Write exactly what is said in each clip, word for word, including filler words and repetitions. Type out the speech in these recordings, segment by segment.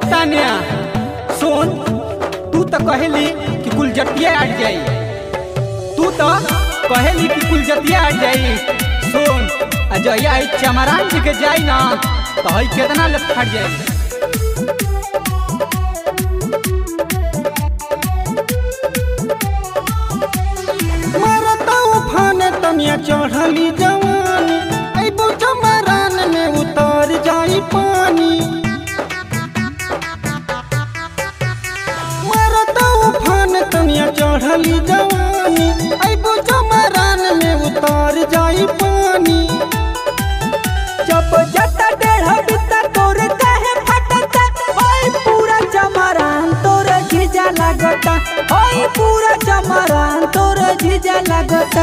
तानिया सुन, तू तो कहली कि कुल जतिया हट जाई, तू तो कहली कि कुल जतिया हट जाई। सुन, अजया चमरान जी के जाई ना तो हई कितना ले फट जाई। मरता उफान तनिया चढ़ली जवानी, अइबो चमरान में उतर जाई पानी। मरता उफान तनिया चढ़ली जवानी, अइबो चमरान में उतर जाई पानी। जब जटा डेढ़ बिता तोरे काहे फटता, ओए पूरा चमरान तोरे जीजा लागता, ओए पूरा चमरान तोरे जीजा लागता।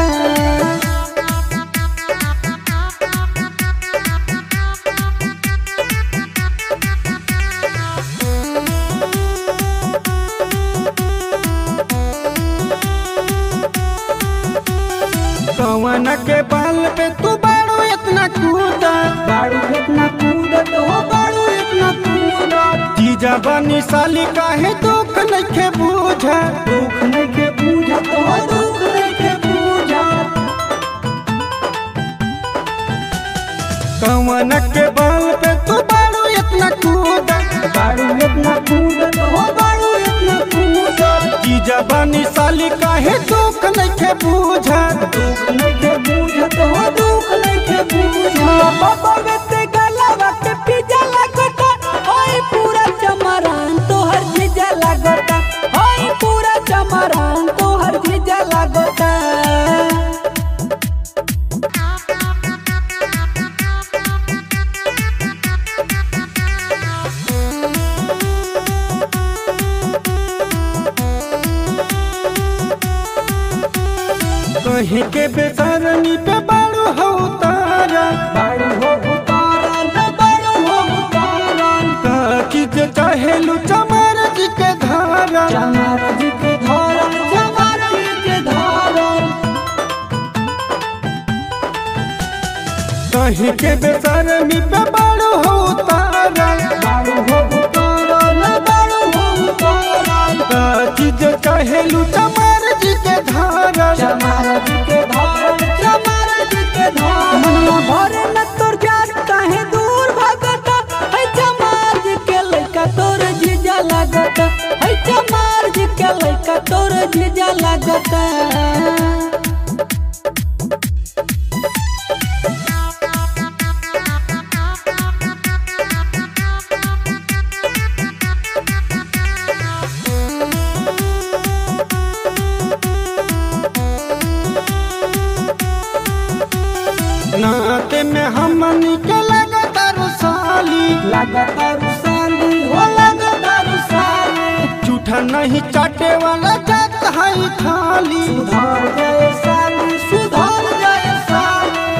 कवन के बाल पे तू बाड़ू इतना कूदा, बाड़ू इतना कूदत हो, बाड़ू इतना कूदत। जीजा बनी साली काहे दुख नइखे बूझा, दुख नइखे बूझत हो, दुख नइखे बूझत। कवन के बाल पे तू बाड़ू इतना कूदा, बाड़ू इतना कूदत हो, बाड़ू इतना कूदत। जीजा बनी साली काहे दुख नइखे बूझा, दुख नइखे बूझत हो, दुख नइखे बूझत। बाबा बेटे गलावा के पिजा लागता, ओए पूरा चमरान तोहर जीजा लागता, ओए पूरा चमरान तोहर जीजा लागता। कहीं के बेसरनी पे बाड़ू हो तारा, बाड़ू हो उतारन, बाड़ू हो उतारन। का चीज चाहेलू चमार जी के धारा, चमार जी के धारन, चमार जी के धारन। कहीं के बेसरनी पे बाड़ू हो तारा, बाड़ू हो उतारन, बाड़ू हो उतारन। का चीज चाहेलू चमार जी के धारा, चमार जी के धारन, चमार जी के धारन। मनवा भरे न तोर जात काहे दूर भागता, है चमार जी के लइका तोर जीजा लागता, है चमार जी के लइका तोर जीजा लागता। नाते में हमनी के लगता रुसाली, लागता रुसाली हो, लागता रुसाली। झूठा नहीं चाटे वाला जात है थाली। सुधार जाए साली, सुधार जाए साली।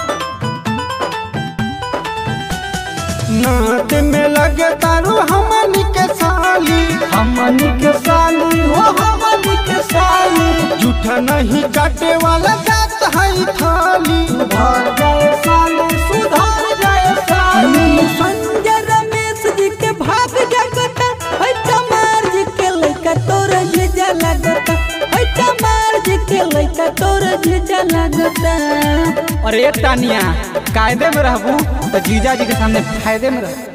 नाते में लगे तारू हमनी के साली, हमनी के साली हो, हमनी के साली। झूठा नहीं चाटे वाला जात है थाली। सुधार जाए साली, सुधार जाए साली। संजय रमेश जी के भाग जगता, है चमार जी के लइका तोर जीजा लागता, है चमार जी के लइका तोर जीजा लागता। अरे तानिया, कायदे में रहबू तो जीजा जी के सामने फायदे में रह।